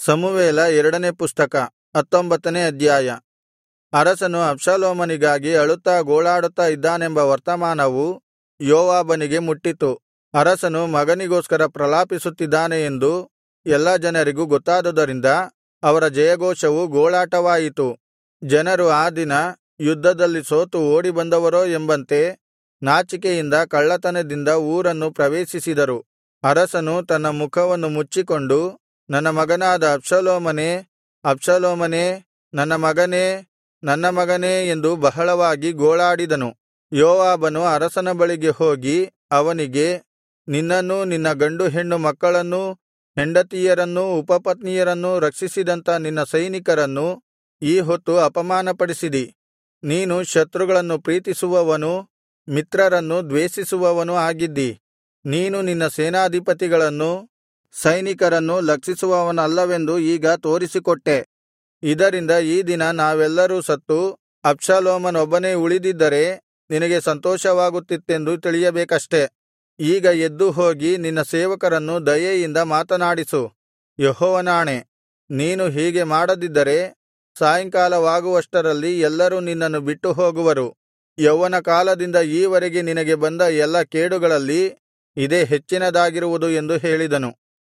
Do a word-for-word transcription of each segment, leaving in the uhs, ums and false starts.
ಸಮುವೇಲ ಎರಡನೇ ಪುಸ್ತಕ ಹತ್ತೊಂಬತ್ತನೇ ಅಧ್ಯಾಯ. ಅರಸನು ಅಬ್ಷಾಲೋಮನಿಗಾಗಿ ಅಳುತ್ತಾ ಗೋಳಾಡುತ್ತಾ ಇದ್ದಾನೆಂಬ ವರ್ತಮಾನವು ಯೋವಾಬನಿಗೆ ಮುಟ್ಟಿತು. ಅರಸನು ಮಗನಿಗೋಸ್ಕರ ಪ್ರಲಾಪಿಸುತ್ತಿದ್ದಾನೆ ಎಂದು ಎಲ್ಲಾ ಜನರಿಗೂ ಗೊತ್ತಾದುದರಿಂದ ಅವರ ಜಯಘೋಷವು ಗೋಳಾಟವಾಯಿತು. ಜನರು ಆ ದಿನ ಯುದ್ಧದಲ್ಲಿ ಸೋತು ಓಡಿಬಂದವರೋ ಎಂಬಂತೆ ನಾಚಿಕೆಯಿಂದ ಕಳ್ಳತನದಿಂದ ಊರನ್ನು ಪ್ರವೇಶಿಸಿದರು. ಅರಸನು ತನ್ನ ಮುಖವನ್ನು ಮುಚ್ಚಿಕೊಂಡು, ನನ್ನ ಮಗನಾದ ಅಬ್ಷಾಲೋಮನೇ, ಅಬ್ಷಾಲೋಮನೇ, ನನ್ನ ಮಗನೇ, ನನ್ನ ಮಗನೇ ಎಂದು ಬಹಳವಾಗಿ ಗೋಳಾಡಿದನು. ಯೋವಾಬನು ಅರಸನ ಬಳಿಗೆ ಹೋಗಿ ಅವನಿಗೆ, ನಿನ್ನನ್ನೂ ನಿನ್ನ ಗಂಡು ಹೆಣ್ಣು ಮಕ್ಕಳನ್ನೂ ಹೆಂಡತಿಯರನ್ನೂ ಉಪಪತ್ನಿಯರನ್ನೂ ರಕ್ಷಿಸಿದಂಥ ನಿನ್ನ ಸೈನಿಕರನ್ನು ಈ ಹೊತ್ತು ಅಪಮಾನಪಡಿಸಿದಿ. ನೀನು ಶತ್ರುಗಳನ್ನು ಪ್ರೀತಿಸುವವನೂ ಮಿತ್ರರನ್ನು ದ್ವೇಷಿಸುವವನೂ ಆಗಿದ್ದಿ. ನೀನು ನಿನ್ನ ಸೇನಾಧಿಪತಿಗಳನ್ನೂ ಸೈನಿಕರನ್ನೂ ಲಕ್ಷಿಸುವವನಲ್ಲವೆಂದು ಈಗ ತೋರಿಸಿಕೊಟ್ಟೆ. ಇದರಿಂದ ಈ ದಿನ ನಾವೆಲ್ಲರೂ ಸತ್ತು ಅಬ್ಷಾಲೋಮನೊಬ್ಬನೇ ಉಳಿದಿದ್ದರೆ ನಿನಗೆ ಸಂತೋಷವಾಗುತ್ತಿತ್ತೆಂದು ತಿಳಿಯಬೇಕಷ್ಟೆ. ಈಗ ಎದ್ದು ಹೋಗಿ ನಿನ್ನ ಸೇವಕರನ್ನು ದಯೆಯಿಂದ ಮಾತನಾಡಿಸು. ಯೆಹೋವನಾಣೆ, ನೀನು ಹೀಗೆ ಮಾಡದಿದ್ದರೆ ಸಾಯಂಕಾಲವಾಗುವಷ್ಟರಲ್ಲಿ ಎಲ್ಲರೂ ನಿನ್ನನ್ನು ಬಿಟ್ಟು ಹೋಗುವರು. ಯೌವನ ಕಾಲದಿಂದ ಈವರೆಗೆ ನಿನಗೆ ಬಂದ ಎಲ್ಲಾ ಕೇಡುಗಳಲ್ಲಿ ಇದೇ ಹೆಚ್ಚಿನದಾಗಿರುವುದು ಎಂದು ಹೇಳಿದನು.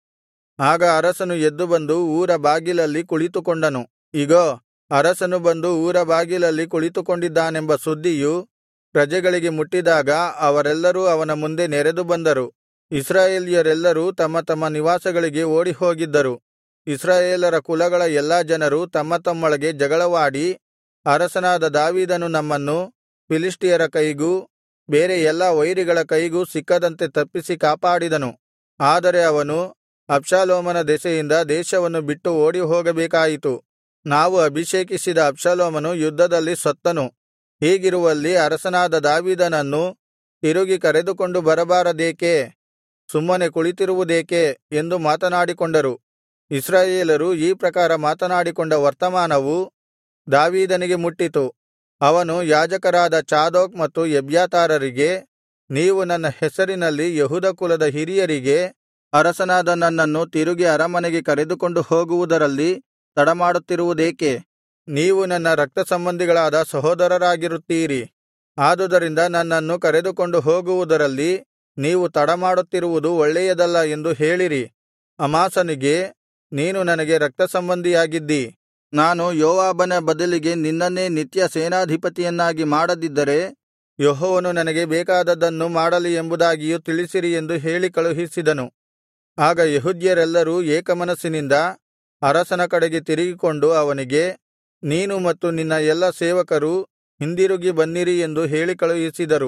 ಆಗ ಅರಸನು ಎದ್ದು ಬಂದು ಊರ ಬಾಗಿಲಲ್ಲಿ ಕುಳಿತುಕೊಂಡನು. ಇಗೋ, ಅರಸನು ಬಂದು ಊರ ಬಾಗಿಲಲ್ಲಿ ಕುಳಿತುಕೊಂಡಿದ್ದಾನೆಂಬ ಸುದ್ದಿಯು ಪ್ರಜೆಗಳಿಗೆ ಮುಟ್ಟಿದಾಗ ಅವರೆಲ್ಲರೂ ಅವನ ಮುಂದೆ ನೆರೆದು ಬಂದರು. ಇಸ್ರಾಯೇಲ್ಯರೆಲ್ಲರೂ ತಮ್ಮ ತಮ್ಮ ನಿವಾಸಗಳಿಗೆ ಓಡಿಹೋಗಿದ್ದರು. ಇಸ್ರಾಯೇಲರ ಕುಲಗಳ ಎಲ್ಲಾ ಜನರು ತಮ್ಮ ತಮ್ಮೊಳಗೆ ಜಗಳವಾಡಿ, ಅರಸನಾದ ದಾವೀದನು ನಮ್ಮನ್ನು ಫಿಲಿಷ್ಟಿಯರ ಕೈಗೂ ಬೇರೆ ಎಲ್ಲಾ ವೈರಿಗಳ ಕೈಗೂ ಸಿಕ್ಕದಂತೆ ತಪ್ಪಿಸಿ ಕಾಪಾಡಿದನು. ಆದರೆ ಅವನು ಅಬ್ಷಾಲೋಮನ ದೆಸೆಯಿಂದ ದೇಶವನ್ನು ಬಿಟ್ಟು ಓಡಿಹೋಗಬೇಕಾಯಿತು. ನಾವು ಅಭಿಷೇಕಿಸಿದ ಅಬ್ಷಾಲೋಮನು ಯುದ್ಧದಲ್ಲಿ ಸತ್ತನು. ಹೀಗಿರುವಲ್ಲಿ ಅರಸನಾದ ದಾವೀದನನ್ನು ತಿರುಗಿ ಕರೆದುಕೊಂಡು ಬರಬಾರದೇಕೆ? ಸುಮ್ಮನೆ ಕುಳಿತಿರುವುದೇಕೆ ಎಂದು ಮಾತನಾಡಿಕೊಂಡರು. ಇಸ್ರಾಯೇಲರು ಈ ಪ್ರಕಾರ ಮಾತನಾಡಿಕೊಂಡ ವರ್ತಮಾನವು ದಾವೀದನಿಗೆ ಮುಟ್ಟಿತು. ಅವನು ಯಾಜಕರಾದ ಚಾದೋಕ್ ಮತ್ತು ಎಬ್ಯಾತಾರರಿಗೆ, ನೀವು ನನ್ನ ಹೆಸರಿನಲ್ಲಿ ಯೆಹೂದ ಕುಲದ ಹಿರಿಯರಿಗೆ, ಅರಸನಾದ ನನ್ನನ್ನು ತಿರುಗಿ ಅರಮನೆಗೆ ಕರೆದುಕೊಂಡು ಹೋಗುವುದರಲ್ಲಿ ತಡಮಾಡುತ್ತಿರುವುದೇಕೆ? ನೀವು ನನ್ನ ರಕ್ತಸಂಬಂಧಿಗಳಾದ ಸಹೋದರರಾಗಿರುತ್ತೀರಿ. ಆದುದರಿಂದ ನನ್ನನ್ನು ಕರೆದುಕೊಂಡು ಹೋಗುವುದರಲ್ಲಿ ನೀವು ತಡಮಾಡುತ್ತಿರುವುದು ಒಳ್ಳೆಯದಲ್ಲ ಎಂದು ಹೇಳಿರಿ. ಅಮಾಸನಿಗೆ, ನೀನು ನನಗೆ ರಕ್ತಸಂಬಂಧಿಯಾಗಿದ್ದಿ. ನಾನು ಯೋವಾಬನ ಬದಲಿಗೆ ನಿನ್ನನ್ನೇ ನಿತ್ಯ ಸೇನಾಧಿಪತಿಯನ್ನಾಗಿ ಮಾಡದಿದ್ದರೆ ಯೆಹೋವನು ನನಗೆ ಬೇಕಾದದ್ದನ್ನು ಮಾಡಲಿ ಎಂಬುದಾಗಿಯೂ ತಿಳಿಸಿರಿ ಎಂದು ಹೇಳಿ ಕಳುಹಿಸಿದನು. ಆಗ ಯೆಹೂದ್ಯರೆಲ್ಲರೂ ಏಕಮನಸ್ಸಿನಿಂದ ಅರಸನ ಕಡೆಗೆ ತಿರುಗಿಕೊಂಡು ಅವನಿಗೆ, ನೀನು ಮತ್ತು ನಿನ್ನ ಎಲ್ಲಾ ಸೇವಕರು ಹಿಂದಿರುಗಿ ಬನ್ನಿರಿ ಎಂದು ಹೇಳಿ ಕಳುಹಿಸಿದರು.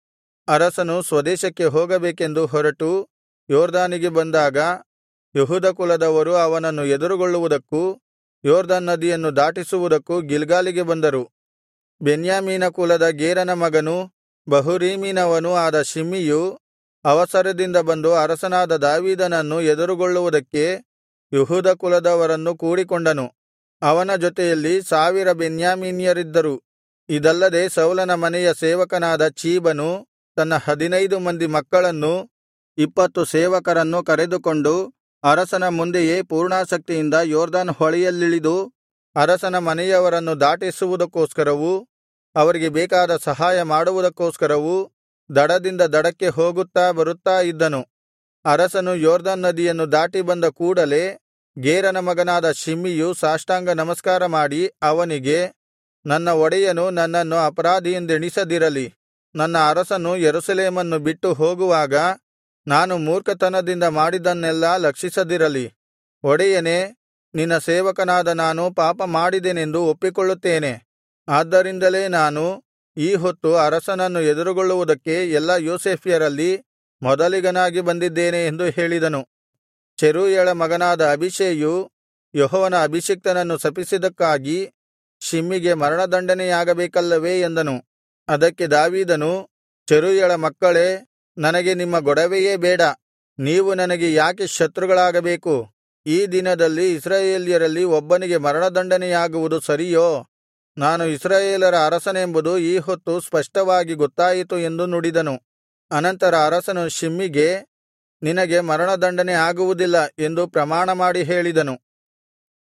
ಅರಸನು ಸ್ವದೇಶಕ್ಕೆ ಹೋಗಬೇಕೆಂದು ಹೊರಟು ಯೊರ್ದನಿಗೆ ಬಂದಾಗ ಯೆಹೂದ ಕುಲದವರು ಅವನನ್ನು ಎದುರುಗೊಳ್ಳುವುದಕ್ಕೂ ಯೊರ್ದನ್ ನದಿಯನ್ನು ದಾಟಿಸುವುದಕ್ಕೂ ಗಿಲ್ಗಾಲಿಗೆ ಬಂದರು. ಬೆನ್ಯಾಮೀನ ಕುಲದ ಗೇರನ ಮಗನೂ ಬಹುರೀಮಿನವನೂ ಆದ ಶಿಮ್ಮಿಯು ಅವಸರದಿಂದ ಬಂದು ಅರಸನಾದ ದಾವೀದನನ್ನು ಎದುರುಗೊಳ್ಳುವುದಕ್ಕೆ ಯೆಹೂದ ಕುಲದವರನ್ನು ಕೂಡಿಕೊಂಡನು. ಅವನ ಜೊತೆಯಲ್ಲಿ ಸಾವಿರ ಬೆನ್ಯಾಮೀನ್ಯರಿದ್ದರು. ಇದಲ್ಲದೆ ಸೌಲನ ಮನೆಯ ಸೇವಕನಾದ ಚೀಬನು ತನ್ನ ಹದಿನೈದು ಮಂದಿ ಮಕ್ಕಳನ್ನೂ ಇಪ್ಪತ್ತು ಸೇವಕರನ್ನೂ ಕರೆದುಕೊಂಡು ಅರಸನ ಮುಂದೆಯೇ ಪೂರ್ಣಾಸಕ್ತಿಯಿಂದ ಯೊರ್ದನ್ ಹೊಳೆಯಲ್ಲಿಳಿದು ಅರಸನ ಮನೆಯವರನ್ನು ದಾಟಿಸುವುದಕ್ಕೋಸ್ಕರವೂ ಅವರಿಗೆ ಬೇಕಾದ ಸಹಾಯ ಮಾಡುವುದಕ್ಕೋಸ್ಕರವೂ ದಡದಿಂದ ದಡಕ್ಕೆ ಹೋಗುತ್ತಾ ಬರುತ್ತಾ ಇದ್ದನು. ಅರಸನು ಯೊರ್ದನ್ ನದಿಯನ್ನು ದಾಟಿ ಬಂದ ಕೂಡಲೆ ಗೇರನ ಮಗನಾದ ಶಿಮ್ಮಿಯು ಸಾಷ್ಟಾಂಗ ನಮಸ್ಕಾರ ಮಾಡಿ ಅವನಿಗೆ, ನನ್ನ ಒಡೆಯನು ನನ್ನನ್ನು ಅಪರಾಧಿಯೆಂದೆಣಿಸದಿರಲಿ. ನನ್ನ ಅರಸನು ಯೆರೂಸಲೇಮನ್ನು ಬಿಟ್ಟು ಹೋಗುವಾಗ ನಾನು ಮೂರ್ಖತನದಿಂದ ಮಾಡಿದ್ದನ್ನೆಲ್ಲಾ ಲಕ್ಷಿಸದಿರಲಿ. ಒಡೆಯನೇ, ನಿನ್ನ ಸೇವಕನಾದ ನಾನು ಪಾಪ ಮಾಡಿದೆನೆಂದು ಒಪ್ಪಿಕೊಳ್ಳುತ್ತೇನೆ. ಆದ್ದರಿಂದಲೇ ನಾನು ಈ ಹೊತ್ತು ಅರಸನನ್ನು ಎದುರುಗೊಳ್ಳುವುದಕ್ಕೆ ಎಲ್ಲಾ ಯೋಸೇಫ್ಯರಲ್ಲಿ ಮೊದಲಿಗನಾಗಿ ಬಂದಿದ್ದೇನೆ ಎಂದು ಹೇಳಿದನು. ಚೆರೂಯಳ ಮಗನಾದ ಅಬೀಷೈಯು ಯೆಹೋವನ ಅಭಿಷಿಕ್ತನನ್ನು ಶಪಿಸಿದ್ದಕ್ಕಾಗಿ ಶಿಮ್ಮಿಗೆ ಮರಣದಂಡನೆಯಾಗಬೇಕಲ್ಲವೇ ಎಂದನು. ಅದಕ್ಕೆ ದಾವೀದನು, ಚೆರೂಯಳ ಮಕ್ಕಳೇ, ನನಗೆ ನಿಮ್ಮ ಗೊಡವೆಯೇ ಬೇಡ. ನೀವು ನನಗೆ ಯಾಕೆ ಶತ್ರುಗಳಾಗಬೇಕು? ಈ ದಿನದಲ್ಲಿ ಇಸ್ರಾಯೇಲ್ಯರಲ್ಲಿ ಒಬ್ಬನಿಗೆ ಮರಣದಂಡನೆಯಾಗುವುದು ಸರಿಯೋ? ನಾನು ಇಸ್ರಾಯೇಲರ ಅರಸನೆಂಬುದು ಈ ಹೊತ್ತು ಸ್ಪಷ್ಟವಾಗಿ ಗೊತ್ತಾಯಿತು ಎಂದು ನುಡಿದನು. ಅನಂತರ ಅರಸನು ಶಿಮ್ಮಿಗೆ, ನಿನಗೆ ಮರಣದಂಡನೆ ಆಗುವುದಿಲ್ಲ ಎಂದು ಪ್ರಮಾಣಮಾಡಿ ಹೇಳಿದನು.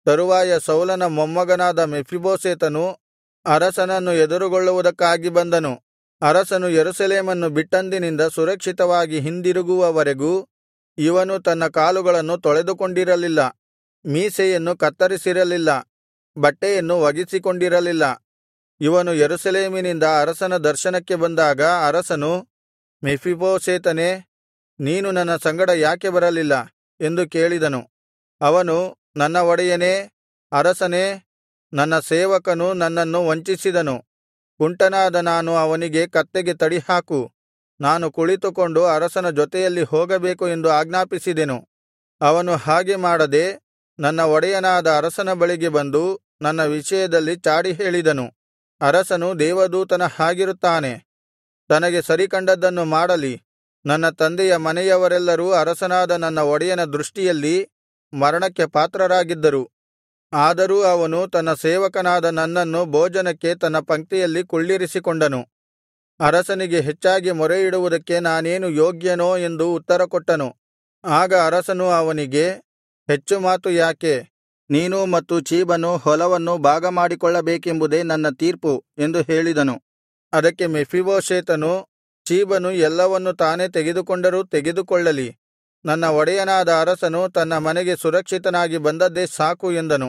ತರುವಾಯ ಸೌಲನ ಮೊಮ್ಮಗನಾದ ಮೆಫೀಬೋಶೆತನು ಅರಸನನ್ನು ಎದುರುಗೊಳ್ಳುವುದಕ್ಕಾಗಿ ಬಂದನು. ಅರಸನು ಯೆರೂಸಲೇಮನ್ನು ಬಿಟ್ಟಂದಿನಿಂದ ಸುರಕ್ಷಿತವಾಗಿ ಹಿಂದಿರುಗುವವರೆಗೂ ಇವನು ತನ್ನ ಕಾಲುಗಳನ್ನು ತೊಳೆದುಕೊಂಡಿರಲಿಲ್ಲ, ಮೀಸೆಯನ್ನು ಕತ್ತರಿಸಿರಲಿಲ್ಲ, ಬಟ್ಟೆಯನ್ನು ಒಗೆಸಿಕೊಂಡಿರಲಿಲ್ಲ. ಇವನು ಯೆರೂಸಲೇಮಿನಿಂದ ಅರಸನ ದರ್ಶನಕ್ಕೆ ಬಂದಾಗ ಅರಸನು, ಮೆಫೀಬೋಶೆತನೇ, ನೀನು ನನ್ನ ಸಂಗಡ ಯಾಕೆ ಬರಲಿಲ್ಲ ಎಂದು ಕೇಳಿದನು. ಅವನು, ನನ್ನ ಒಡೆಯನೇ, ಅರಸನೇ, ನನ್ನ ಸೇವಕನು ನನ್ನನ್ನು ವಂಚಿಸಿದನು. ಕುಂಟನಾದ ನಾನು ಅವನಿಗೆ ಕತ್ತೆಗೆ ತಡಿಹಾಕು, ನಾನು ಕುಳಿತುಕೊಂಡು ಅರಸನ ಜೊತೆಯಲ್ಲಿ ಹೋಗಬೇಕು ಎಂದು ಆಜ್ಞಾಪಿಸಿದೆನು. ಅವನು ಹಾಗೆ ಮಾಡದೆ ನನ್ನ ಒಡೆಯನಾದ ಅರಸನ ಬಳಿಗೆ ಬಂದು ನನ್ನ ವಿಷಯದಲ್ಲಿ ಚಾಡಿ ಹೇಳಿದನು. ಅರಸನು ದೇವದೂತನ ಹಾಗಿರುತ್ತಾನೆ, ತನಗೆ ಸರಿಕಂಡದ್ದನ್ನು ಮಾಡಲಿ. ನನ್ನ ತಂದೆಯ ಮನೆಯವರೆಲ್ಲರೂ ಅರಸನಾದ ನನ್ನ ಒಡೆಯನ ದೃಷ್ಟಿಯಲ್ಲಿ ಮರಣಕ್ಕೆ ಪಾತ್ರರಾಗಿದ್ದರು. ಆದರೂ ಅವನು ತನ್ನ ಸೇವಕನಾದ ನನ್ನನ್ನು ಭೋಜನಕ್ಕೆ ತನ್ನ ಪಂಕ್ತಿಯಲ್ಲಿ ಕುಳ್ಳಿರಿಸಿಕೊಂಡನು. ಅರಸನಿಗೆ ಹೆಚ್ಚಾಗಿ ಮೊರೆಯಿಡುವುದಕ್ಕೆ ನಾನೇನು ಯೋಗ್ಯನೋ ಎಂದು ಉತ್ತರಕೊಟ್ಟನು. ಆಗ ಅರಸನು ಅವನಿಗೆ, ಹೆಚ್ಚು ಮಾತು ಯಾಕೆ? ನೀನು ಮತ್ತು ಚೀಬನು ಹೊಲವನ್ನು ಭಾಗಮಾಡಿಕೊಳ್ಳಬೇಕೆಂಬುದೇ ನನ್ನ ತೀರ್ಪು ಎಂದು ಹೇಳಿದನು. ಅದಕ್ಕೆ ಮೆಫೀಬೋಶೆತನು, ಚೀಬನು ಎಲ್ಲವನ್ನು ತಾನೇ ತೆಗೆದುಕೊಂಡರೂ ತೆಗೆದುಕೊಳ್ಳಲಿ, ನನ್ನ ಒಡೆಯನಾದ ಅರಸನು ತನ್ನ ಮನೆಗೆ ಸುರಕ್ಷಿತನಾಗಿ ಬಂದದ್ದೇ ಸಾಕು ಎಂದನು.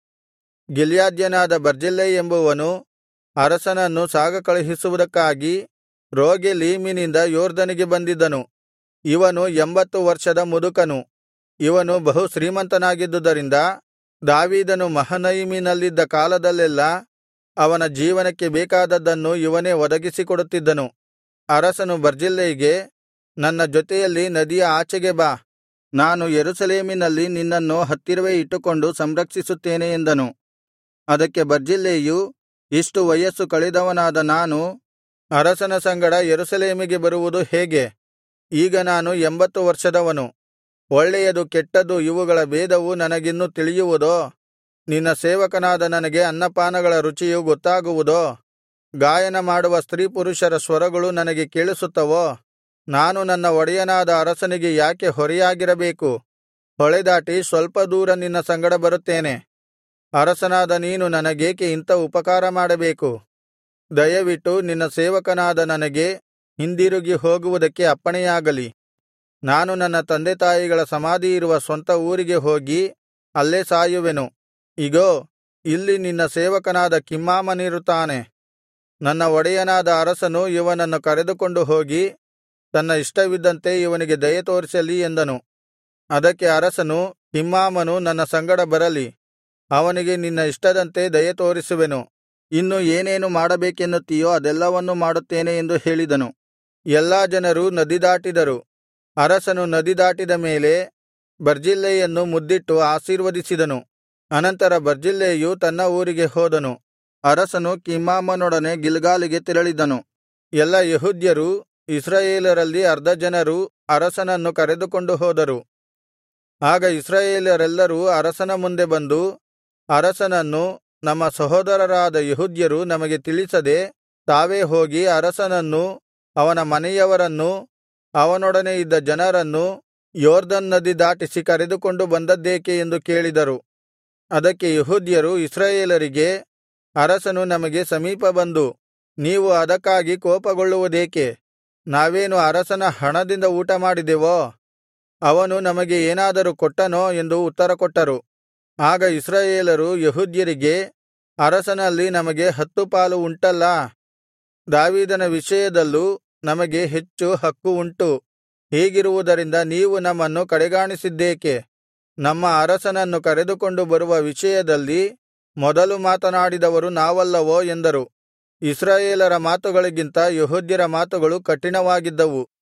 ಗಿಲ್ಯಾದ್ಯನಾದ ಬರ್ಜಿಲ್ಲೈ ಎಂಬುವನು ಅರಸನನ್ನು ಸಾಗಕಳುಹಿಸುವುದಕ್ಕಾಗಿ ರೋಗೆಲೀಮಿನಿಂದ ಯೊರ್ದನಿಗೆ ಬಂದಿದ್ದನು. ಇವನು ಎಂಬತ್ತು ವರ್ಷದ ಮುದುಕನು. ಇವನು ಬಹು ಶ್ರೀಮಂತನಾಗಿದ್ದುದರಿಂದ ದಾವೀದನು ಮಹನಯಿಮಿನಲ್ಲಿದ್ದ ಕಾಲದಲ್ಲೆಲ್ಲಾ ಅವನ ಜೀವನಕ್ಕೆ ಬೇಕಾದದ್ದನ್ನು ಇವನೇ ಒದಗಿಸಿಕೊಡುತ್ತಿದ್ದನು. ಅರಸನು ಬರ್ಜಿಲ್ಲೈಗೆ, ನನ್ನ ಜೊತೆಯಲ್ಲಿ ನದಿಯ ಆಚೆಗೆ ಬಾ, ನಾನು ಯೆರೂಸಲೇಮಿನಲ್ಲಿ ನಿನ್ನನ್ನು ಹತ್ತಿರವೇ ಇಟ್ಟುಕೊಂಡು ಸಂರಕ್ಷಿಸುತ್ತೇನೆ ಎಂದನು. ಅದಕ್ಕೆ ಬರ್ಜಿಲ್ಲೈಯು, ಇಷ್ಟು ವಯಸ್ಸು ಕಳೆದವನಾದ ನಾನು ಅರಸನ ಸಂಗಡ ಯೆರೂಸಲೇಮಿಗೆ ಬರುವುದು ಹೇಗೆ? ಈಗ ನಾನು ಎಂಬತ್ತು ವರ್ಷದವನು. ಒಳ್ಳೆಯದು ಕೆಟ್ಟದ್ದು ಇವುಗಳ ಭೇದವು ನನಗಿನ್ನು ತಿಳಿಯುವುದೋ? ನಿನ್ನ ಸೇವಕನಾದ ನನಗೆ ಅನ್ನಪಾನಗಳ ರುಚಿಯು ಗೊತ್ತಾಗುವುದೋ? ಗಾಯನ ಮಾಡುವ ಸ್ತ್ರೀಪುರುಷರ ಸ್ವರಗಳು ನನಗೆ ಕೇಳಿಸುತ್ತವೋ? ನಾನು ನನ್ನ ಒಡೆಯನಾದ ಅರಸನಿಗೆ ಯಾಕೆ ಹೊರೆಯಾಗಿರಬೇಕು? ಹೊಳೆದಾಟಿ ಸ್ವಲ್ಪ ದೂರ ನಿನ್ನ ಸಂಗಡ ಬರುತ್ತೇನೆ. ಅರಸನಾದ ನೀನು ನನಗೇಕೆ ಇಂಥ ಉಪಕಾರ ಮಾಡಬೇಕು? ದಯವಿಟ್ಟು ನಿನ್ನ ಸೇವಕನಾದ ನನಗೆ ಹಿಂದಿರುಗಿ ಹೋಗುವುದಕ್ಕೆ ಅಪ್ಪಣೆಯಾಗಲಿ. ನಾನು ನನ್ನ ತಂದೆತಾಯಿಗಳ ಸಮಾಧಿಯಿರುವ ಸ್ವಂತ ಊರಿಗೆ ಹೋಗಿ ಅಲ್ಲೇ ಸಾಯುವೆನು. ಇಗೋ, ಇಲ್ಲಿ ನಿನ್ನ ಸೇವಕನಾದ ಕಿಮ್ಹಾಮನಿರುತ್ತಾನೆ. ನನ್ನ ಒಡೆಯನಾದ ಅರಸನು ಇವನನ್ನು ಕರೆದುಕೊಂಡು ಹೋಗಿ ತನ್ನ ಇಷ್ಟವಿದ್ದಂತೆ ಇವನಿಗೆ ದಯೆ ತೋರಿಸಲಿ ಎಂದನು. ಅದಕ್ಕೆ ಅರಸನು, ಕಿಮ್ಹಾಮನು ನನ್ನ ಸಂಗಡ ಬರಲಿ, ಅವನಿಗೆ ನಿನ್ನ ಇಷ್ಟದಂತೆ ದಯೆ ತೋರಿಸುವೆನು. ಇನ್ನು ಏನೇನು ಮಾಡಬೇಕೆನ್ನುತ್ತೀಯೋ ಅದೆಲ್ಲವನ್ನೂ ಮಾಡುತ್ತೇನೆ ಎಂದು ಹೇಳಿದನು. ಎಲ್ಲಾ ಜನರು ನದಿ ದಾಟಿದರು. ಅರಸನು ನದಿ ದಾಟಿದ ಮೇಲೆ ಬರ್ಜಿಲ್ಲೈಯನ್ನು ಮುದ್ದಿಟ್ಟು ಆಶೀರ್ವದಿಸಿದನು. ಅನಂತರ ಬರ್ಜಿಲ್ಲೈಯು ತನ್ನ ಊರಿಗೆ ಹೋದನು. ಅರಸನು ಕಿಮ್ಹಾಮನೊಡನೆ ಗಿಲ್ಗಾಲಿಗೆ ತೆರಳಿದನು. ಎಲ್ಲಾ ಯೆಹೂದ್ಯರು, ಇಸ್ರಾಯೇಲರಲ್ಲಿ ಅರ್ಧ ಜನರು ಅರಸನನ್ನು ಕರೆದುಕೊಂಡು ಹೋದರು. ಆಗ ಇಸ್ರಾಯೇಲರೆಲ್ಲರೂ ಅರಸನ ಮುಂದೆ ಬಂದು, ಅರಸನನ್ನು ನಮ್ಮ ಸಹೋದರರಾದ ಯೆಹೂದ್ಯರು ನಮಗೆ ತಿಳಿಸದೆ ತಾವೇ ಹೋಗಿ ಅರಸನನ್ನೂ ಅವನ ಮನೆಯವರನ್ನೂ ಅವನೊಡನೆ ಇದ್ದ ಜನರನ್ನೂ ಯೊರ್ದನ್ ನದಿ ದಾಟಿಸಿ ಕರೆದುಕೊಂಡು ಬಂದದ್ದೇಕೆ ಎಂದು ಕೇಳಿದರು. ಅದಕ್ಕೆ ಯೆಹೂದ್ಯರು ಇಸ್ರಾಯೇಲರಿಗೆ, ಅರಸನು ನಮಗೆ ಸಮೀಪ ಬಂದು ನೀವು ಅದಕ್ಕಾಗಿ ಕೋಪಗೊಳ್ಳುವುದೇಕೆ? ನಾವೇನು ಅರಸನ ಹಣದಿಂದ ಊಟಮಾಡಿದೆವೋ? ಅವನು ನಮಗೆ ಏನಾದರೂ ಕೊಟ್ಟನೋ ಎಂದು ಉತ್ತರಕೊಟ್ಟರು. ಆಗ ಇಸ್ರಾಯೇಲರು ಯೆಹೂದ್ಯರಿಗೆ, ಅರಸನಲ್ಲಿ ನಮಗೆ ಹತ್ತು ಪಾಲು ಉಂಟಲ್ಲಾ? ದಾವೀದನ ವಿಷಯದಲ್ಲೂ ನಮಗೆ ಹೆಚ್ಚು ಹಕ್ಕು ಉಂಟು. ಹೀಗಿರುವುದರಿಂದ ನೀವು ನಮ್ಮನ್ನು ಕಡೆಗಾಣಿಸಿದ್ದೇಕೆ? ನಮ್ಮ ಅರಸನನ್ನು ಕರೆದುಕೊಂಡು ಬರುವ ವಿಷಯದಲ್ಲಿ ಮೊದಲು ಮಾತನಾಡಿದವರು ನಾವಲ್ಲವೋ ಎಂದರು. ಇಸ್ರಾಯೇಲರ ಮಾತುಗಳಿಗಿಂತ ಯೆಹೂದ್ಯರ ಮಾತುಗಳು ಕಠಿಣವಾಗಿದ್ದವು.